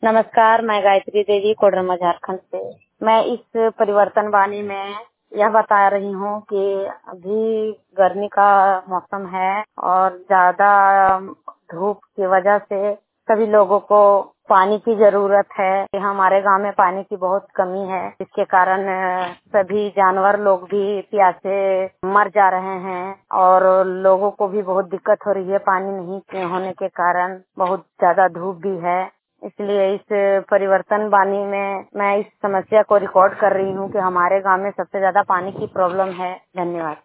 नमस्कार, मैं गायत्री देवी कोडरमा झारखंड से। मैं इस परिवर्तन वाणी में यह बता रही हूँ कि अभी गर्मी का मौसम है और ज्यादा धूप की वजह से सभी लोगों को पानी की जरूरत है। हमारे गांव में पानी की बहुत कमी है, इसके कारण सभी जानवर लोग भी प्यासे मर जा रहे हैं और लोगों को भी बहुत दिक्कत हो रही है। पानी नहीं होने के कारण बहुत ज्यादा धूप भी है, इसलिए इस परिवर्तन वाणी में मैं इस समस्या को रिकॉर्ड कर रही हूँ कि हमारे गांव में सबसे ज्यादा पानी की प्रॉब्लम है। धन्यवाद।